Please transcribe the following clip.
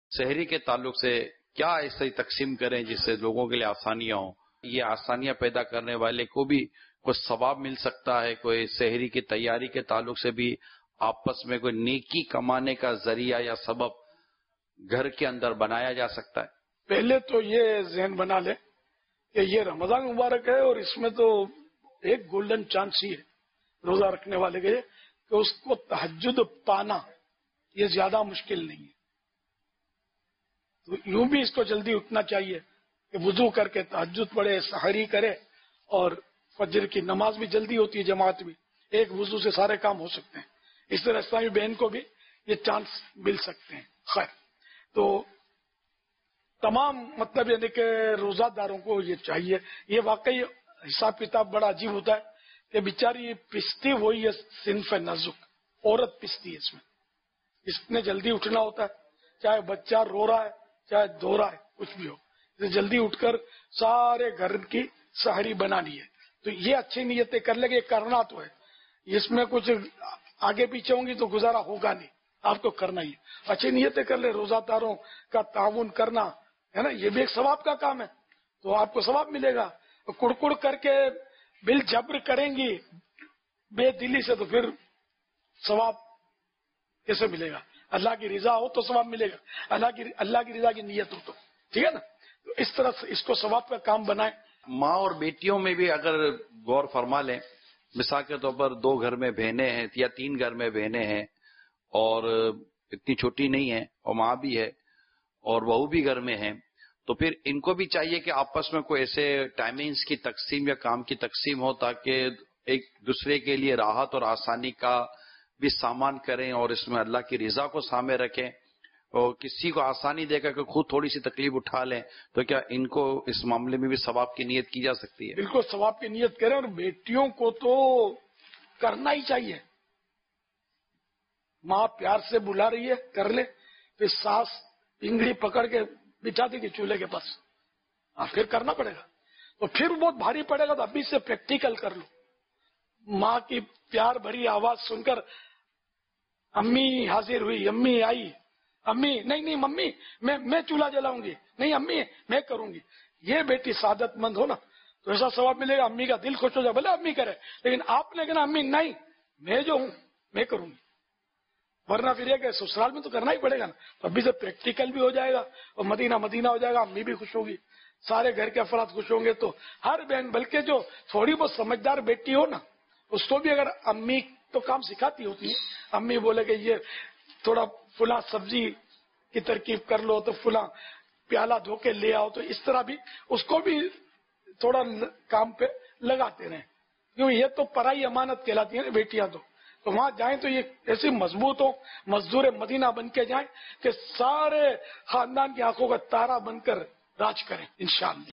شہری کے تعلق سے کیا ایسی تقسیم کریں جس سے لوگوں کے لیے آسانیاں ہوں؟ یہ آسانیاں پیدا کرنے والے کو بھی کوئی ثواب مل سکتا ہے، کوئی شہری کی تیاری کے تعلق سے بھی آپس میں کوئی نیکی کمانے کا ذریعہ یا سبب گھر کے اندر بنایا جا سکتا ہے؟ پہلے تو یہ ذہن بنا لے کہ یہ رمضان مبارک ہے اور اس میں تو ایک گولڈن چانس ہی ہے روزہ رکھنے والے کے کہ اس کو تہجد پانا یہ زیادہ مشکل نہیں ہے. تو یوں بھی اس کو جلدی اٹھنا چاہیے کہ وضو کر کے تہجد پڑھے، سحری کرے، اور فجر کی نماز بھی جلدی ہوتی ہے، جماعت بھی، ایک وضو سے سارے کام ہو سکتے ہیں. اس طرح اسلامی بہن کو بھی یہ چانس مل سکتے ہیں. خیر، تو تمام مطلب یعنی کہ روزہ داروں کو یہ چاہیے. یہ واقعی حساب کتاب بڑا عجیب ہوتا ہے کہ بیچاری پستی وہی ہے صنف نازک، عورت پستی ہے اس نے جلدی اٹھنا ہوتا ہے، چاہے بچہ رو رہا ہے چاہے دھو رہا ہے، کچھ بھی ہو، جلدی اٹھ کر سارے گھر کی سحری بنانی ہے. تو یہ اچھی نیتیں کر لے گے، کرنا تو ہے، اس میں کچھ آگے پیچھے ہوں گی تو گزارا ہوگا نہیں، آپ کو کرنا ہی ہے. اچھی نیتیں کر لے، روزہ داروں کا تعاون کرنا ہے نا، یہ بھی ایک ثواب کا کام ہے، تو آپ کو ثواب ملے گا. کڑکڑ کر کے بل جبر کریں گی بے دلی سے تو پھر ثواب کیسے ملے گا؟ اللہ کی رضا ہو تو ثواب ملے گا، اللہ کی رضا کی نیت ہو تو، ٹھیک ہے نا. تو اس طرح سے اس کو ثواب کا کام بنائیں. ماں اور بیٹیوں میں بھی اگر غور فرما لیں، مثال کے طور پر 2 گھر میں بہنیں ہیں یا 3 گھر میں بہنیں ہیں اور اتنی چھوٹی نہیں ہے اور ماں بھی ہے اور بہو بھی گھر میں ہے، تو پھر ان کو بھی چاہیے کہ آپس میں کوئی ایسے ٹائمنگز کی تقسیم یا کام کی تقسیم ہو تاکہ ایک دوسرے کے لیے راحت اور آسانی کا بھی سامان کریں اور اس میں اللہ کی رضا کو سامنے رکھیں، اور کسی کو آسانی دے کر خود تھوڑی سی تکلیف اٹھا لیں. تو کیا ان کو اس معاملے میں بھی ثواب کی نیت کی جا سکتی ہے؟ بالکل ثواب کی نیت کریں، اور بیٹیوں کو تو کرنا ہی چاہیے. ماں پیار سے بلا رہی ہے کر لے، پھر ساس انگڑی پکڑ کے بٹھا دے گی چولہے کے پاس، پھر کرنا پڑے گا. تو پھر بہت بھاری پڑے گا، تو ابھی سے پریکٹیکل کر لو. ماں کی پیار بھری آواز سن کر امی حاضر ہوئی، امی آئی، امی نہیں ممی میں چولہا جلاؤں گی، نہیں امی میں کروں گی. یہ بیٹی سعادت مند ہو نا تو ایسا ثواب ملے گا، امی کا دل خوش ہو جائے، بھلے امی کرے، لیکن آپ نے کہنا امی نہیں میں جو ہوں میں کروں گی. ورنہ پھر یہ کہ سسرال میں تو کرنا ہی پڑے گا نا. تو ابھی سے پریکٹیکل بھی ہو جائے گا اور مدینہ ہو جائے گا، امی بھی خوش ہوگی، سارے گھر کے افراد خوش ہوں گے. تو ہر بہن، بلکہ جو تھوڑی بہت سمجھدار بیٹی ہو نا، اس کو بھی اگر امی تو کام سکھاتی ہوتی ہے، امی بولے کہ یہ تھوڑا فلاں سبزی کی ترکیب کر لو، تو فلاں پیالہ دھو کے لے آؤ، تو اس طرح بھی اس کو بھی تھوڑا کام پہ لگاتے رہیں. کیوں یہ تو پرائی امانت کہلاتی ہیں نا بیٹیاں. تو وہاں جائیں تو یہ ایسی مضبوط ہو، مزدور مدینہ بن کے جائیں کہ سارے خاندان کی آنکھوں کا تارا بن کر راج کریں انشاءاللہ.